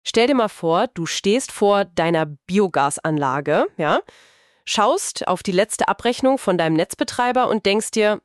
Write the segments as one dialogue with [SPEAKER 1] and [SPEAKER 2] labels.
[SPEAKER 1] Stell dir mal vor, du stehst vor deiner Biogasanlage, ja, schaust auf die letzte Abrechnung von deinem Netzbetreiber und denkst dir,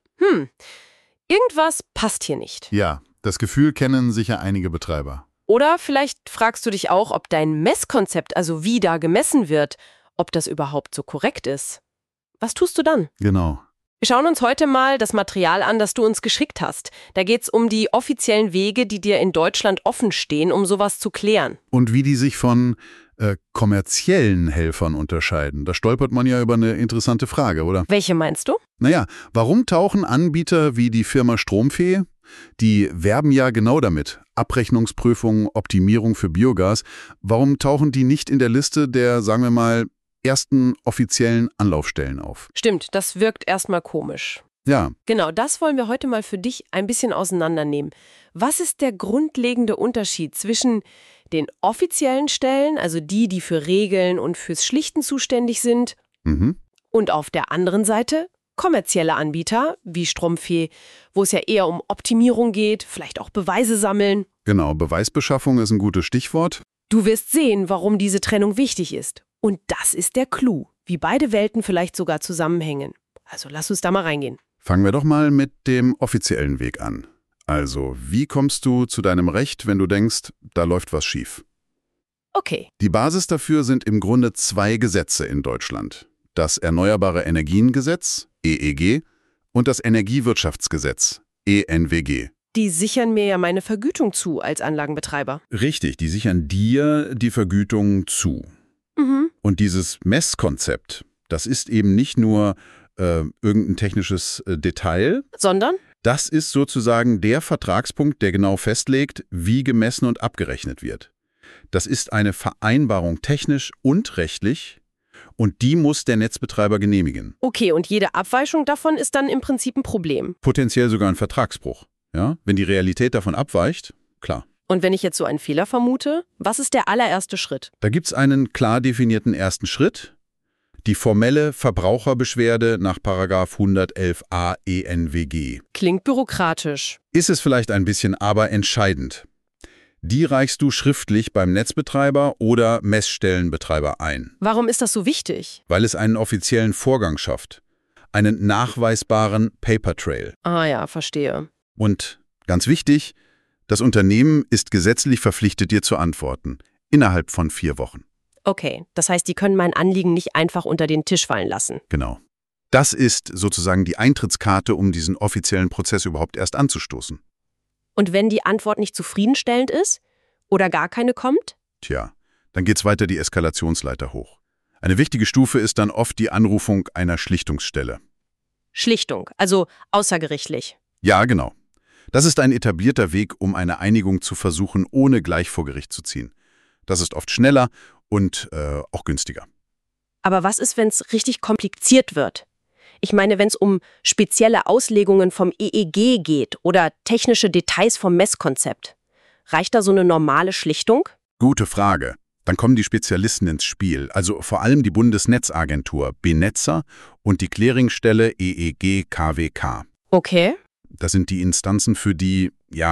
[SPEAKER 1] irgendwas passt hier nicht.
[SPEAKER 2] Ja, das Gefühl kennen sicher einige Betreiber.
[SPEAKER 1] Oder vielleicht fragst du dich auch, ob dein Messkonzept, also wie da gemessen wird, ob das überhaupt so korrekt ist. Was tust du dann?
[SPEAKER 2] Genau.
[SPEAKER 1] Wir schauen uns heute mal das Material an, das du uns geschickt hast. Da geht's um die offiziellen Wege, die dir in Deutschland offen stehen, um sowas zu klären.
[SPEAKER 2] Und wie die sich von kommerziellen Helfern unterscheiden. Da stolpert man ja über eine interessante Frage, oder?
[SPEAKER 1] Welche meinst du?
[SPEAKER 2] Naja, warum tauchen Anbieter wie die Firma Stromfee, die werben ja genau damit, Abrechnungsprüfung, Optimierung für Biogas, warum tauchen die nicht in der Liste der, sagen wir mal, ersten offiziellen Anlaufstellen auf?
[SPEAKER 1] Stimmt, das wirkt erstmal komisch.
[SPEAKER 2] Ja.
[SPEAKER 1] Genau, das wollen wir heute mal für dich ein bisschen auseinandernehmen. Was ist der grundlegende Unterschied zwischen den offiziellen Stellen, also die für Regeln und fürs Schlichten zuständig sind, und auf der anderen Seite kommerzielle Anbieter wie Stromfee, wo es ja eher um Optimierung geht, vielleicht auch Beweise sammeln?
[SPEAKER 2] Genau, Beweisbeschaffung ist ein gutes Stichwort.
[SPEAKER 1] Du wirst sehen, warum diese Trennung wichtig ist. Und das ist der Clou, wie beide Welten vielleicht sogar zusammenhängen. Also lass uns da mal reingehen.
[SPEAKER 2] Fangen wir doch mal mit dem offiziellen Weg an. Also, wie kommst du zu deinem Recht, wenn du denkst, da läuft was schief?
[SPEAKER 1] Okay.
[SPEAKER 2] Die Basis dafür sind im Grunde 2 Gesetze in Deutschland. Das Erneuerbare Energiengesetz, EEG, und das Energiewirtschaftsgesetz, ENWG.
[SPEAKER 1] Die sichern mir ja meine Vergütung zu als Anlagenbetreiber.
[SPEAKER 2] Richtig, die sichern dir die Vergütung zu. Und dieses Messkonzept, das ist eben nicht nur irgendein technisches Detail,
[SPEAKER 1] Sondern?
[SPEAKER 2] Das ist sozusagen der Vertragspunkt, der genau festlegt, wie gemessen und abgerechnet wird. Das ist eine Vereinbarung technisch und rechtlich und die muss der Netzbetreiber genehmigen.
[SPEAKER 1] Okay, und jede Abweichung davon ist dann im Prinzip ein Problem.
[SPEAKER 2] Potenziell sogar ein Vertragsbruch. Ja? Wenn die Realität davon abweicht, klar.
[SPEAKER 1] Und wenn ich jetzt so einen Fehler vermute, was ist der allererste Schritt?
[SPEAKER 2] Da gibt es einen klar definierten ersten Schritt. Die formelle Verbraucherbeschwerde nach § 111a ENWG.
[SPEAKER 1] Klingt bürokratisch.
[SPEAKER 2] Ist es vielleicht ein bisschen, aber entscheidend. Die reichst du schriftlich beim Netzbetreiber oder Messstellenbetreiber ein.
[SPEAKER 1] Warum ist das so wichtig?
[SPEAKER 2] Weil es einen offiziellen Vorgang schafft. Einen nachweisbaren Paper Trail.
[SPEAKER 1] Ah ja, verstehe.
[SPEAKER 2] Und ganz wichtig, das Unternehmen ist gesetzlich verpflichtet, dir zu antworten. Innerhalb von 4 Wochen.
[SPEAKER 1] Okay, das heißt, die können mein Anliegen nicht einfach unter den Tisch fallen lassen.
[SPEAKER 2] Genau. Das ist sozusagen die Eintrittskarte, um diesen offiziellen Prozess überhaupt erst anzustoßen.
[SPEAKER 1] Und wenn die Antwort nicht zufriedenstellend ist oder gar keine kommt?
[SPEAKER 2] Tja, dann geht's weiter die Eskalationsleiter hoch. Eine wichtige Stufe ist dann oft die Anrufung einer Schlichtungsstelle.
[SPEAKER 1] Schlichtung, also außergerichtlich.
[SPEAKER 2] Ja, genau. Das ist ein etablierter Weg, um eine Einigung zu versuchen, ohne gleich vor Gericht zu ziehen. Das ist oft schneller und auch günstiger.
[SPEAKER 1] Aber was ist, wenn es richtig kompliziert wird? Ich meine, wenn es um spezielle Auslegungen vom EEG geht oder technische Details vom Messkonzept. Reicht da so eine normale Schlichtung?
[SPEAKER 2] Gute Frage. Dann kommen die Spezialisten ins Spiel, also vor allem die Bundesnetzagentur, BNetza und die Clearingstelle EEG-KWK.
[SPEAKER 1] Okay.
[SPEAKER 2] Das sind die Instanzen für die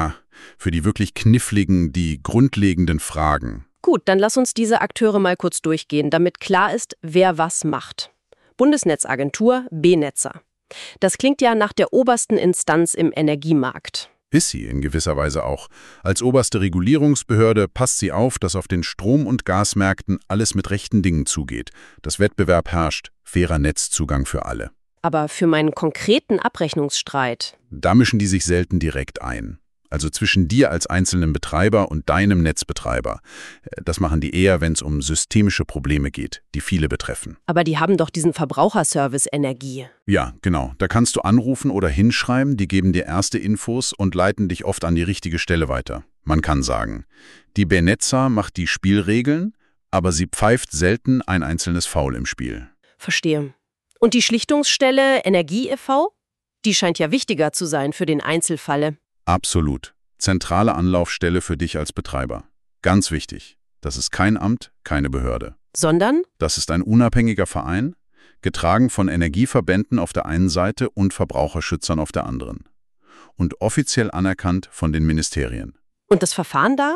[SPEAKER 2] wirklich kniffligen, die grundlegenden Fragen.
[SPEAKER 1] Gut, dann lass uns diese Akteure mal kurz durchgehen, damit klar ist, wer was macht. Bundesnetzagentur, BNetza. Das klingt ja nach der obersten Instanz im Energiemarkt.
[SPEAKER 2] Ist sie in gewisser Weise auch. Als oberste Regulierungsbehörde passt sie auf, dass auf den Strom- und Gasmärkten alles mit rechten Dingen zugeht. Dass Wettbewerb herrscht, fairer Netzzugang für alle.
[SPEAKER 1] Aber für meinen konkreten Abrechnungsstreit?
[SPEAKER 2] Da mischen die sich selten direkt ein. Also zwischen dir als einzelnen Betreiber und deinem Netzbetreiber. Das machen die eher, wenn es um systemische Probleme geht, die viele betreffen.
[SPEAKER 1] Aber die haben doch diesen Verbraucherservice Energie.
[SPEAKER 2] Ja, genau. Da kannst du anrufen oder hinschreiben, die geben dir erste Infos und leiten dich oft an die richtige Stelle weiter. Man kann sagen, die BNetza macht die Spielregeln, aber sie pfeift selten ein einzelnes Foul im Spiel.
[SPEAKER 1] Verstehe. Und die Schlichtungsstelle Energie e.V.? Die scheint ja wichtiger zu sein für den Einzelfalle.
[SPEAKER 2] Absolut. Zentrale Anlaufstelle für dich als Betreiber. Ganz wichtig. Das ist kein Amt, keine Behörde.
[SPEAKER 1] Sondern?
[SPEAKER 2] Das ist ein unabhängiger Verein, getragen von Energieverbänden auf der einen Seite und Verbraucherschützern auf der anderen. Und offiziell anerkannt von den Ministerien.
[SPEAKER 1] Und das Verfahren da?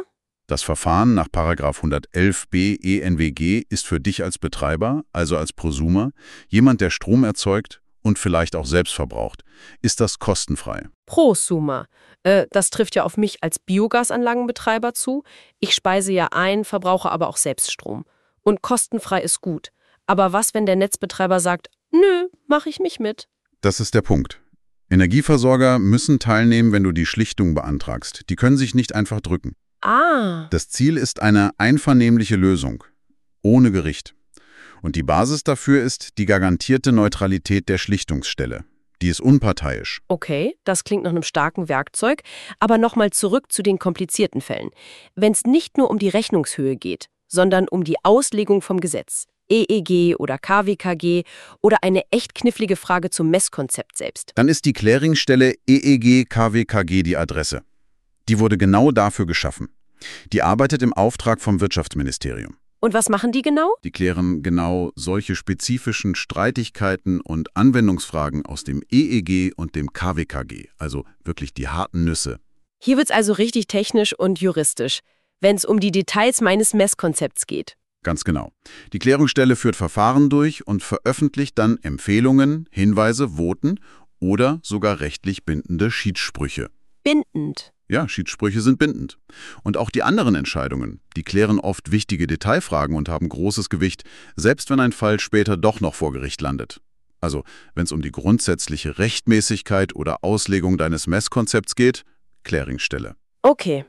[SPEAKER 2] Das Verfahren nach § 111b ENWG ist für dich als Betreiber, also als Prosumer, jemand, der Strom erzeugt und vielleicht auch selbst verbraucht, ist das kostenfrei.
[SPEAKER 1] Prosumer. Das trifft ja auf mich als Biogasanlagenbetreiber zu. Ich speise ja ein, verbrauche aber auch selbst Strom. Und kostenfrei ist gut. Aber was, wenn der Netzbetreiber sagt, nö, mache ich nicht mit?
[SPEAKER 2] Das ist der Punkt. Energieversorger müssen teilnehmen, wenn du die Schlichtung beantragst. Die können sich nicht einfach drücken.
[SPEAKER 1] Ah,
[SPEAKER 2] Das Ziel ist eine einvernehmliche Lösung, ohne Gericht. Und die Basis dafür ist die garantierte Neutralität der Schlichtungsstelle. Die ist unparteiisch.
[SPEAKER 1] okay, das klingt nach einem starken Werkzeug. Aber nochmal zurück zu den komplizierten Fällen. Wenn es nicht nur um die Rechnungshöhe geht, sondern um die Auslegung vom Gesetz, EEG oder KWKG oder eine echt knifflige Frage zum Messkonzept selbst.
[SPEAKER 2] Dann ist die Clearingstelle EEG KWKG die Adresse. Die wurde genau dafür geschaffen. Die arbeitet im Auftrag vom Wirtschaftsministerium.
[SPEAKER 1] Und was machen die genau?
[SPEAKER 2] Die klären genau solche spezifischen Streitigkeiten und Anwendungsfragen aus dem EEG und dem KWKG, also wirklich die harten Nüsse.
[SPEAKER 1] Hier wird's also richtig technisch und juristisch, wenn es um die Details meines Messkonzepts geht.
[SPEAKER 2] Ganz genau. Die Klärungsstelle führt Verfahren durch und veröffentlicht dann Empfehlungen, Hinweise, Voten oder sogar rechtlich bindende Schiedssprüche.
[SPEAKER 1] Bindend.
[SPEAKER 2] Ja, Schiedssprüche sind bindend. Und auch die anderen Entscheidungen, die klären oft wichtige Detailfragen und haben großes Gewicht, selbst wenn ein Fall später doch noch vor Gericht landet. Also, wenn es um die grundsätzliche Rechtmäßigkeit oder Auslegung deines Messkonzepts geht, Clearingstelle.
[SPEAKER 1] Okay.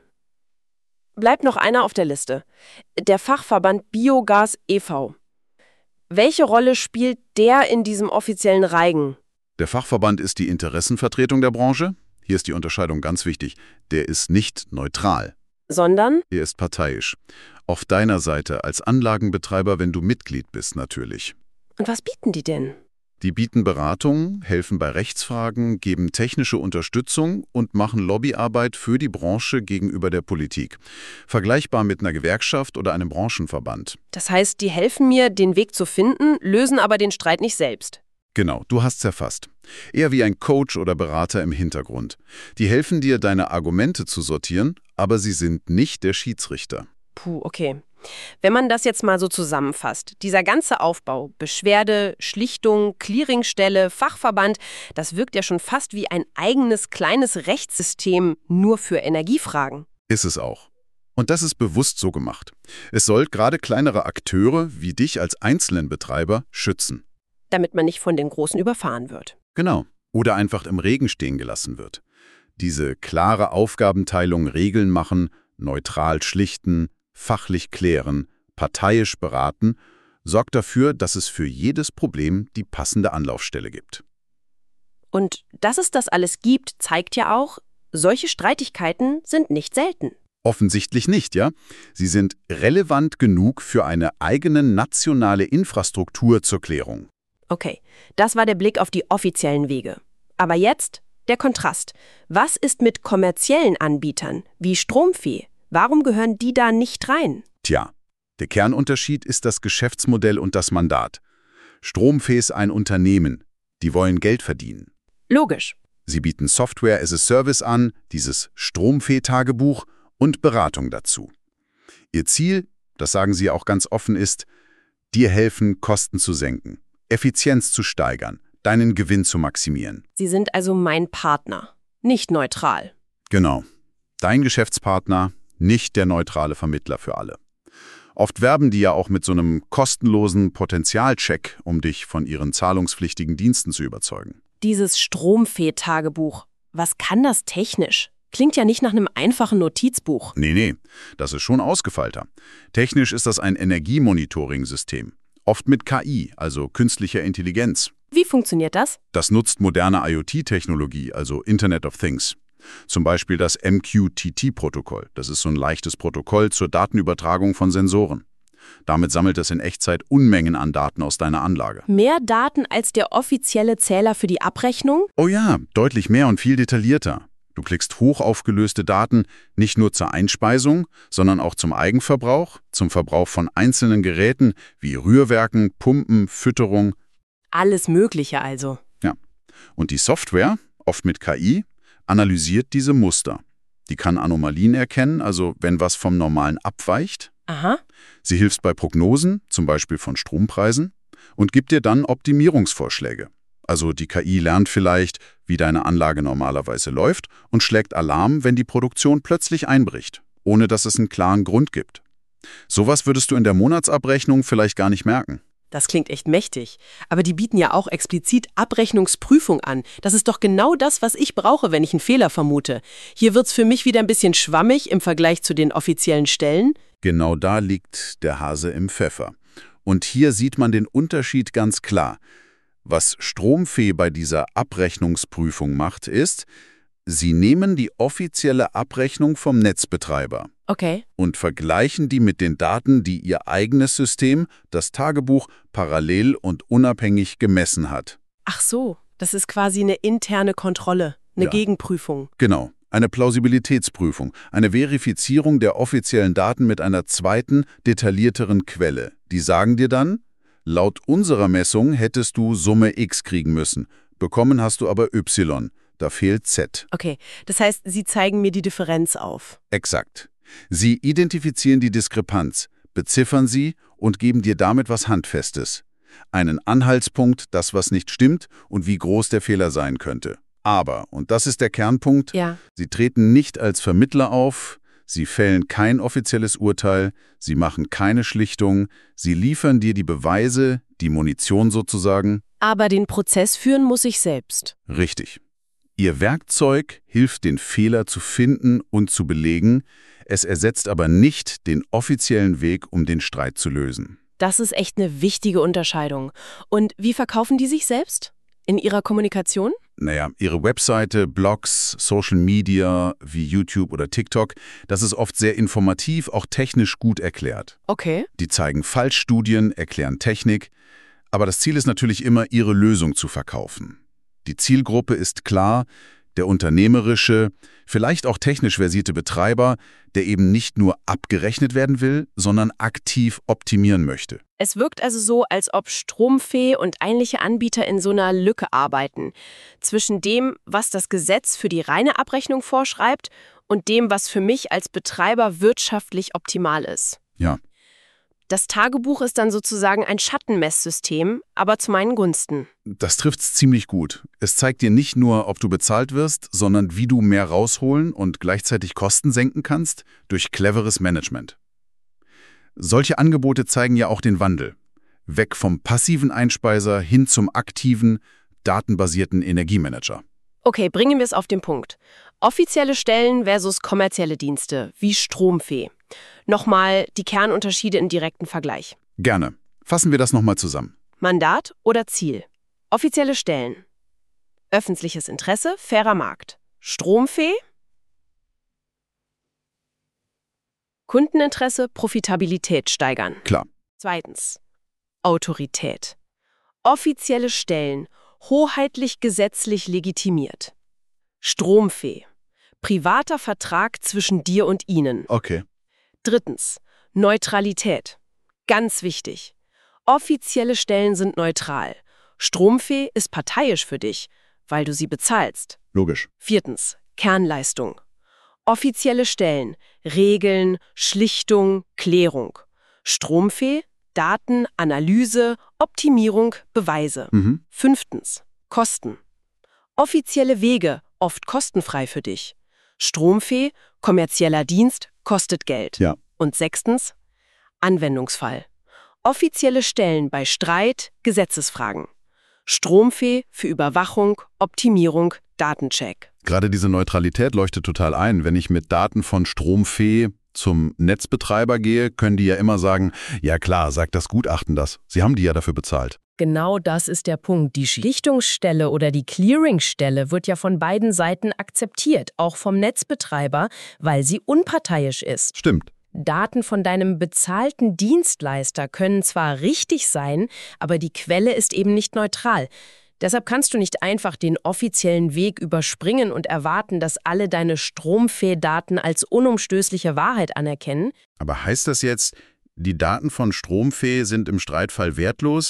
[SPEAKER 1] Bleibt noch einer auf der Liste. Der Fachverband Biogas e.V. Welche Rolle spielt der in diesem offiziellen Reigen?
[SPEAKER 2] Der Fachverband ist die Interessenvertretung der Branche. Hier ist die Unterscheidung ganz wichtig. Der ist nicht neutral.
[SPEAKER 1] Sondern?
[SPEAKER 2] Er ist parteiisch. Auf deiner Seite als Anlagenbetreiber, wenn du Mitglied bist, natürlich.
[SPEAKER 1] Und was bieten die denn?
[SPEAKER 2] Die bieten Beratung, helfen bei Rechtsfragen, geben technische Unterstützung und machen Lobbyarbeit für die Branche gegenüber der Politik. Vergleichbar mit einer Gewerkschaft oder einem Branchenverband.
[SPEAKER 1] Das heißt, die helfen mir, den Weg zu finden, lösen aber den Streit nicht selbst.
[SPEAKER 2] Genau, du hast's erfasst. Eher wie ein Coach oder Berater im Hintergrund. Die helfen dir, deine Argumente zu sortieren, aber sie sind nicht der Schiedsrichter.
[SPEAKER 1] Puh, okay. Wenn man das jetzt mal so zusammenfasst, dieser ganze Aufbau, Beschwerde, Schlichtung, Clearingstelle, Fachverband, das wirkt ja schon fast wie ein eigenes kleines Rechtssystem nur für Energiefragen.
[SPEAKER 2] Ist es auch. Und das ist bewusst so gemacht. Es soll gerade kleinere Akteure wie dich als einzelnen Betreiber schützen.
[SPEAKER 1] Damit man nicht von den Großen überfahren wird.
[SPEAKER 2] Genau. Oder einfach im Regen stehen gelassen wird. Diese klare Aufgabenteilung Regeln machen, neutral schlichten, fachlich klären, parteiisch beraten, sorgt dafür, dass es für jedes Problem die passende Anlaufstelle gibt.
[SPEAKER 1] Und dass es das alles gibt, zeigt ja auch, solche Streitigkeiten sind nicht selten.
[SPEAKER 2] Offensichtlich nicht, ja? Sie sind relevant genug für eine eigene nationale Infrastruktur zur Klärung.
[SPEAKER 1] Okay, das war der Blick auf die offiziellen Wege. Aber jetzt der Kontrast. Was ist mit kommerziellen Anbietern wie Stromfee? Warum gehören die da nicht rein?
[SPEAKER 2] Tja, der Kernunterschied ist das Geschäftsmodell und das Mandat. Stromfee ist ein Unternehmen. Die wollen Geld verdienen.
[SPEAKER 1] Logisch.
[SPEAKER 2] Sie bieten Software as a Service an, dieses Stromfee-Tagebuch und Beratung dazu. Ihr Ziel, das sagen sie auch ganz offen, ist, dir helfen, Kosten zu senken, Effizienz zu steigern, deinen Gewinn zu maximieren.
[SPEAKER 1] Sie sind also mein Partner, nicht neutral.
[SPEAKER 2] Genau. Dein Geschäftspartner, nicht der neutrale Vermittler für alle. Oft werben die ja auch mit so einem kostenlosen Potenzialcheck, um dich von ihren zahlungspflichtigen Diensten zu überzeugen.
[SPEAKER 1] Dieses Stromfee-Tagebuch, was kann das technisch? Klingt ja nicht nach einem einfachen Notizbuch.
[SPEAKER 2] Nee, das ist schon ausgefeilter. Technisch ist das ein Energiemonitoring-System. Oft mit KI, also künstlicher Intelligenz.
[SPEAKER 1] Wie funktioniert das?
[SPEAKER 2] Das nutzt moderne IoT-Technologie, also Internet of Things. Zum Beispiel das MQTT-Protokoll. Das ist so ein leichtes Protokoll zur Datenübertragung von Sensoren. Damit sammelt es in Echtzeit Unmengen an Daten aus deiner Anlage.
[SPEAKER 1] Mehr Daten als der offizielle Zähler für die Abrechnung?
[SPEAKER 2] Oh ja, deutlich mehr und viel detaillierter. Du klickst hochaufgelöste Daten nicht nur zur Einspeisung, sondern auch zum Eigenverbrauch, zum Verbrauch von einzelnen Geräten wie Rührwerken, Pumpen, Fütterung.
[SPEAKER 1] Alles Mögliche also.
[SPEAKER 2] Ja. Und die Software, oft mit KI, analysiert diese Muster. Die kann Anomalien erkennen, also wenn was vom Normalen abweicht.
[SPEAKER 1] Aha.
[SPEAKER 2] Sie hilft bei Prognosen, zum Beispiel von Strompreisen, und gibt dir dann Optimierungsvorschläge. Also die KI lernt vielleicht, wie deine Anlage normalerweise läuft und schlägt Alarm, wenn die Produktion plötzlich einbricht, ohne dass es einen klaren Grund gibt. Sowas würdest du in der Monatsabrechnung vielleicht gar nicht merken.
[SPEAKER 1] Das klingt echt mächtig. Aber die bieten ja auch explizit Abrechnungsprüfung an. Das ist doch genau das, was ich brauche, wenn ich einen Fehler vermute. Hier wird's für mich wieder ein bisschen schwammig im Vergleich zu den offiziellen Stellen.
[SPEAKER 2] Genau da liegt der Hase im Pfeffer. Und hier sieht man den Unterschied ganz klar. Was Stromfee bei dieser Abrechnungsprüfung macht, ist, sie nehmen die offizielle Abrechnung vom Netzbetreiber
[SPEAKER 1] Okay.
[SPEAKER 2] und vergleichen die mit den Daten, die ihr eigenes System, das Tagebuch, parallel und unabhängig gemessen hat.
[SPEAKER 1] Ach so, das ist quasi eine interne Kontrolle, eine
[SPEAKER 2] Ja.
[SPEAKER 1] Gegenprüfung.
[SPEAKER 2] Genau, eine Plausibilitätsprüfung, eine Verifizierung der offiziellen Daten mit einer zweiten, detaillierteren Quelle. Die sagen dir dann, laut unserer Messung hättest du Summe X kriegen müssen, bekommen hast du aber Y, da fehlt Z.
[SPEAKER 1] Okay, das heißt, Sie zeigen mir die Differenz auf.
[SPEAKER 2] Exakt. Sie identifizieren die Diskrepanz, beziffern sie und geben dir damit was Handfestes. Einen Anhaltspunkt, das was nicht stimmt und wie groß der Fehler sein könnte. Aber, und das ist der Kernpunkt,
[SPEAKER 1] Ja.
[SPEAKER 2] sie treten nicht als Vermittler auf, sie fällen kein offizielles Urteil, sie machen keine Schlichtung, sie liefern dir die Beweise, die Munition sozusagen.
[SPEAKER 1] Aber den Prozess führen muss ich selbst.
[SPEAKER 2] Richtig. Ihr Werkzeug hilft, den Fehler zu finden und zu belegen, es ersetzt aber nicht den offiziellen Weg, um den Streit zu lösen.
[SPEAKER 1] Das ist echt eine wichtige Unterscheidung. Und wie verkaufen die sich selbst? In ihrer Kommunikation?
[SPEAKER 2] Naja, ihre Webseite, Blogs, Social Media wie YouTube oder TikTok, das ist oft sehr informativ, auch technisch gut erklärt.
[SPEAKER 1] Okay.
[SPEAKER 2] Die zeigen Fallstudien, erklären Technik, aber das Ziel ist natürlich immer, ihre Lösung zu verkaufen. Die Zielgruppe ist klar, der unternehmerische, vielleicht auch technisch versierte Betreiber, der eben nicht nur abgerechnet werden will, sondern aktiv optimieren möchte.
[SPEAKER 1] Es wirkt also so, als ob Stromfee und ähnliche Anbieter in so einer Lücke arbeiten. Zwischen dem, was das Gesetz für die reine Abrechnung vorschreibt und dem, was für mich als Betreiber wirtschaftlich optimal ist.
[SPEAKER 2] Ja.
[SPEAKER 1] Das Tagebuch ist dann sozusagen ein Schattenmesssystem, aber zu meinen Gunsten.
[SPEAKER 2] Das trifft's ziemlich gut. Es zeigt dir nicht nur, ob du bezahlt wirst, sondern wie du mehr rausholen und gleichzeitig Kosten senken kannst durch cleveres Management. Solche Angebote zeigen ja auch den Wandel. Weg vom passiven Einspeiser hin zum aktiven, datenbasierten Energiemanager.
[SPEAKER 1] Okay, bringen wir es auf den Punkt. Offizielle Stellen versus kommerzielle Dienste, wie Stromfee. Nochmal die Kernunterschiede im direkten Vergleich.
[SPEAKER 2] Gerne. Fassen wir das nochmal zusammen.
[SPEAKER 1] Mandat oder Ziel. Offizielle Stellen. Öffentliches Interesse, fairer Markt. Stromfee. Kundeninteresse, Profitabilität steigern.
[SPEAKER 2] Klar.
[SPEAKER 1] Zweitens. Autorität. Offizielle Stellen, hoheitlich gesetzlich legitimiert. Stromfee. Privater Vertrag zwischen dir und ihnen.
[SPEAKER 2] Okay.
[SPEAKER 1] Drittens. Neutralität. Ganz wichtig. Offizielle Stellen sind neutral. Stromfee ist parteiisch für dich, weil du sie bezahlst.
[SPEAKER 2] Logisch.
[SPEAKER 1] Viertens. Kernleistung. Offizielle Stellen, Regeln, Schlichtung, Klärung. Stromfee, Daten, Analyse, Optimierung, Beweise. Fünftens. Kosten. Offizielle Wege, oft kostenfrei für dich. Stromfee, kommerzieller Dienst, kostet Geld.
[SPEAKER 2] Ja.
[SPEAKER 1] Und sechstens. Anwendungsfall. Offizielle Stellen bei Streit, Gesetzesfragen. Stromfee für Überwachung, Optimierung, Datencheck.
[SPEAKER 2] Gerade diese Neutralität leuchtet total ein. Wenn ich mit Daten von Stromfee zum Netzbetreiber gehe, können die ja immer sagen, ja klar, sagt das Gutachten das. Sie haben die ja dafür bezahlt.
[SPEAKER 3] Genau das ist der Punkt. Die Schlichtungsstelle oder die Clearingstelle wird ja von beiden Seiten akzeptiert, auch vom Netzbetreiber, weil sie unparteiisch ist.
[SPEAKER 2] Stimmt.
[SPEAKER 3] Daten von deinem bezahlten Dienstleister können zwar richtig sein, aber die Quelle ist eben nicht neutral. Deshalb kannst du nicht einfach den offiziellen Weg überspringen und erwarten, dass alle deine Stromfee-Daten als unumstößliche Wahrheit anerkennen.
[SPEAKER 2] Aber heißt das jetzt, die Daten von Stromfee sind im Streitfall wertlos?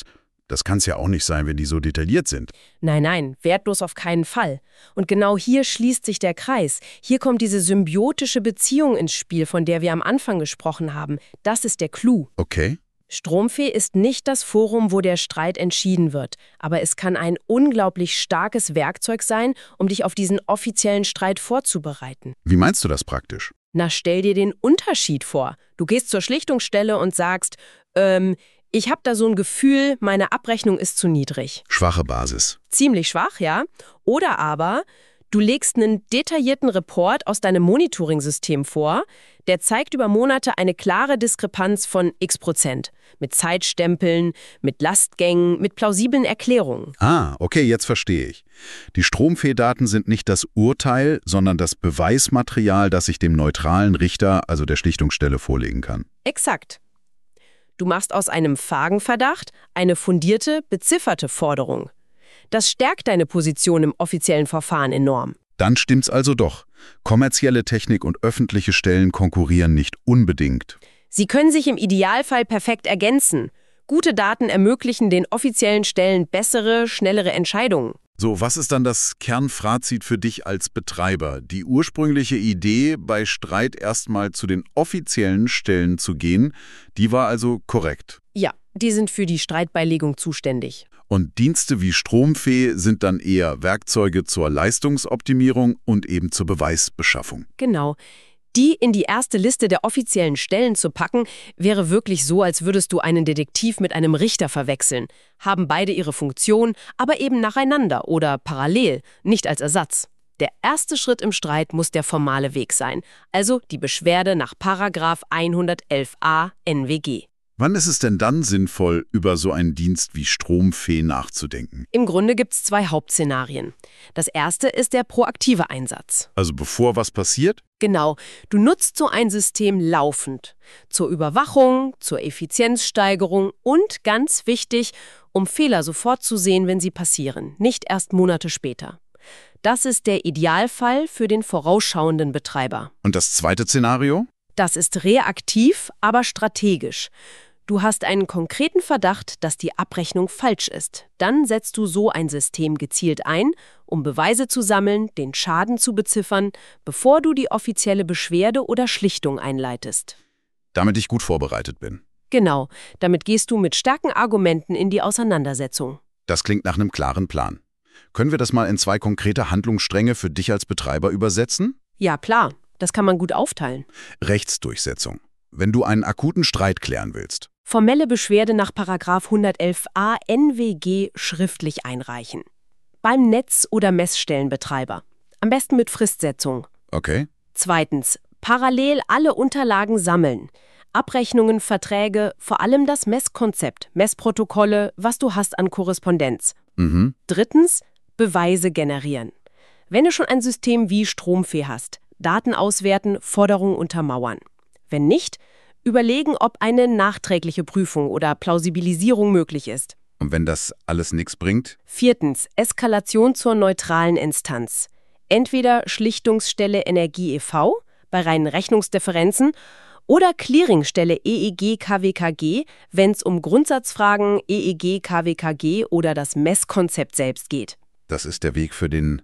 [SPEAKER 2] Das kann es ja auch nicht sein, wenn die so detailliert sind.
[SPEAKER 3] Nein, nein, wertlos auf keinen Fall. Und genau hier schließt sich der Kreis. Hier kommt diese symbiotische Beziehung ins Spiel, von der wir am Anfang gesprochen haben. Das ist der Clou.
[SPEAKER 2] Okay.
[SPEAKER 3] Stromfee ist nicht das Forum, wo der Streit entschieden wird, aber es kann ein unglaublich starkes Werkzeug sein, um dich auf diesen offiziellen Streit vorzubereiten.
[SPEAKER 2] Wie meinst du das praktisch?
[SPEAKER 3] Na, stell dir den Unterschied vor. Du gehst zur Schlichtungsstelle und sagst, ich habe da so ein Gefühl, meine Abrechnung ist zu niedrig.
[SPEAKER 2] Schwache Basis.
[SPEAKER 3] Ziemlich schwach, ja? Oder aber du legst einen detaillierten Report aus deinem Monitoring-System vor, der zeigt über Monate eine klare Diskrepanz von x%. Mit Zeitstempeln, mit Lastgängen, mit plausiblen Erklärungen.
[SPEAKER 2] Ah, okay, jetzt verstehe ich. Die Stromfee-Daten sind nicht das Urteil, sondern das Beweismaterial, das ich dem neutralen Richter, also der Schlichtungsstelle, vorlegen kann.
[SPEAKER 3] Exakt. Du machst aus einem vagen Verdacht eine fundierte, bezifferte Forderung. Das stärkt deine Position im offiziellen Verfahren enorm.
[SPEAKER 2] Dann stimmt's also doch. Kommerzielle Technik und öffentliche Stellen konkurrieren nicht unbedingt.
[SPEAKER 3] Sie können sich im Idealfall perfekt ergänzen. Gute Daten ermöglichen den offiziellen Stellen bessere, schnellere Entscheidungen.
[SPEAKER 2] So, was ist dann das Kernfazit für dich als Betreiber? Die ursprüngliche Idee, bei Streit erstmal zu den offiziellen Stellen zu gehen, die war also korrekt.
[SPEAKER 3] Ja, die sind für die Streitbeilegung zuständig.
[SPEAKER 2] Und Dienste wie Stromfee sind dann eher Werkzeuge zur Leistungsoptimierung und eben zur Beweisbeschaffung.
[SPEAKER 3] Genau. Die in die erste Liste der offiziellen Stellen zu packen, wäre wirklich so, als würdest du einen Detektiv mit einem Richter verwechseln. Haben beide ihre Funktion, aber eben nacheinander oder parallel, nicht als Ersatz. Der erste Schritt im Streit muss der formale Weg sein, also die Beschwerde nach § 111a NWG.
[SPEAKER 2] Wann ist es denn dann sinnvoll, über so einen Dienst wie Stromfee nachzudenken?
[SPEAKER 3] Im Grunde gibt es 2 Hauptszenarien. Das erste ist der proaktive Einsatz.
[SPEAKER 2] Also bevor was passiert?
[SPEAKER 3] Genau, du nutzt so ein System laufend. Zur Überwachung, zur Effizienzsteigerung und, ganz wichtig, um Fehler sofort zu sehen, wenn sie passieren, nicht erst Monate später. Das ist der Idealfall für den vorausschauenden Betreiber.
[SPEAKER 2] Und das zweite Szenario?
[SPEAKER 3] Das ist reaktiv, aber strategisch. Du hast einen konkreten Verdacht, dass die Abrechnung falsch ist. Dann setzt du so ein System gezielt ein, um Beweise zu sammeln, den Schaden zu beziffern, bevor du die offizielle Beschwerde oder Schlichtung einleitest.
[SPEAKER 2] Damit ich gut vorbereitet bin.
[SPEAKER 3] Genau, damit gehst du mit starken Argumenten in die Auseinandersetzung.
[SPEAKER 2] Das klingt nach einem klaren Plan. Können wir das mal in 2 konkrete Handlungsstränge für dich als Betreiber übersetzen?
[SPEAKER 3] Ja, klar, das kann man gut aufteilen.
[SPEAKER 2] Rechtsdurchsetzung. Wenn du einen akuten Streit klären willst.
[SPEAKER 3] Formelle Beschwerde nach § 111a NWG schriftlich einreichen. Beim Netz- oder Messstellenbetreiber. Am besten mit Fristsetzung.
[SPEAKER 2] Okay.
[SPEAKER 3] Zweitens, parallel alle Unterlagen sammeln. Abrechnungen, Verträge, vor allem das Messkonzept, Messprotokolle, was du hast an Korrespondenz. Drittens, Beweise generieren. Wenn du schon ein System wie Stromfee hast, Daten auswerten, Forderungen untermauern. Wenn nicht, überlegen, ob eine nachträgliche Prüfung oder Plausibilisierung möglich ist.
[SPEAKER 2] Und wenn das alles nichts bringt?
[SPEAKER 3] Viertens, Eskalation zur neutralen Instanz. Entweder Schlichtungsstelle Energie e.V. bei reinen Rechnungsdifferenzen oder Clearingstelle EEG KWKG, wenn es um Grundsatzfragen EEG KWKG oder das Messkonzept selbst geht.
[SPEAKER 2] Das ist der Weg für den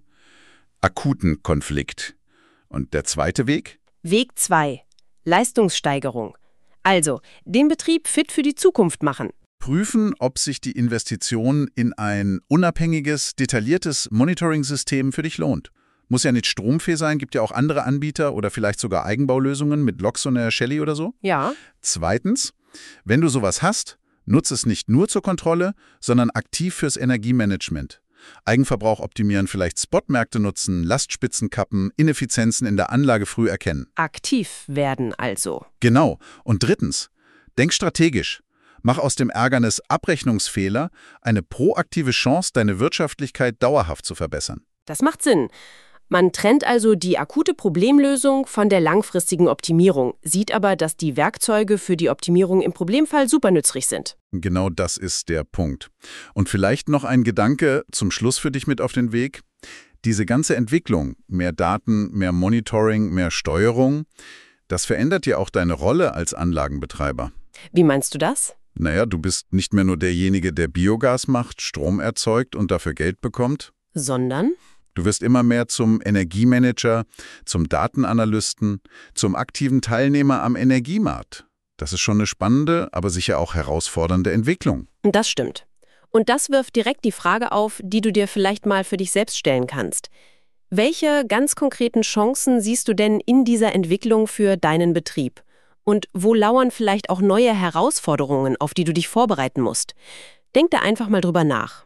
[SPEAKER 2] akuten Konflikt. Und der zweite Weg?
[SPEAKER 3] Weg 2. Leistungssteigerung. Also, den Betrieb fit für die Zukunft machen.
[SPEAKER 2] Prüfen, ob sich die Investition in ein unabhängiges, detailliertes Monitoring-System für dich lohnt. Muss ja nicht Stromfee sein, gibt ja auch andere Anbieter oder vielleicht sogar Eigenbaulösungen mit Loxoner, Shelly oder so.
[SPEAKER 3] Ja.
[SPEAKER 2] Zweitens, wenn du sowas hast, nutze es nicht nur zur Kontrolle, sondern aktiv fürs Energiemanagement. Eigenverbrauch optimieren, vielleicht Spotmärkte nutzen, Lastspitzen kappen, Ineffizienzen in der Anlage früh erkennen.
[SPEAKER 3] Aktiv werden also.
[SPEAKER 2] Genau. Und drittens, denk strategisch. Mach aus dem Ärgernis Abrechnungsfehler eine proaktive Chance, deine Wirtschaftlichkeit dauerhaft zu verbessern.
[SPEAKER 3] Das macht Sinn. Man trennt also die akute Problemlösung von der langfristigen Optimierung, sieht aber, dass die Werkzeuge für die Optimierung im Problemfall super nützlich sind.
[SPEAKER 2] Genau das ist der Punkt. Und vielleicht noch ein Gedanke zum Schluss für dich mit auf den Weg. Diese ganze Entwicklung, mehr Daten, mehr Monitoring, mehr Steuerung, das verändert ja auch deine Rolle als Anlagenbetreiber.
[SPEAKER 3] Wie meinst du das?
[SPEAKER 2] Naja, du bist nicht mehr nur derjenige, der Biogas macht, Strom erzeugt und dafür Geld bekommt.
[SPEAKER 1] Sondern?
[SPEAKER 2] Du wirst immer mehr zum Energiemanager, zum Datenanalysten, zum aktiven Teilnehmer am Energiemarkt. Das ist schon eine spannende, aber sicher auch herausfordernde Entwicklung.
[SPEAKER 1] Das stimmt. Und das wirft direkt die Frage auf, die du dir vielleicht mal für dich selbst stellen kannst. Welche ganz konkreten Chancen siehst du denn in dieser Entwicklung für deinen Betrieb? Und wo lauern vielleicht auch neue Herausforderungen, auf die du dich vorbereiten musst? Denk da einfach mal drüber nach.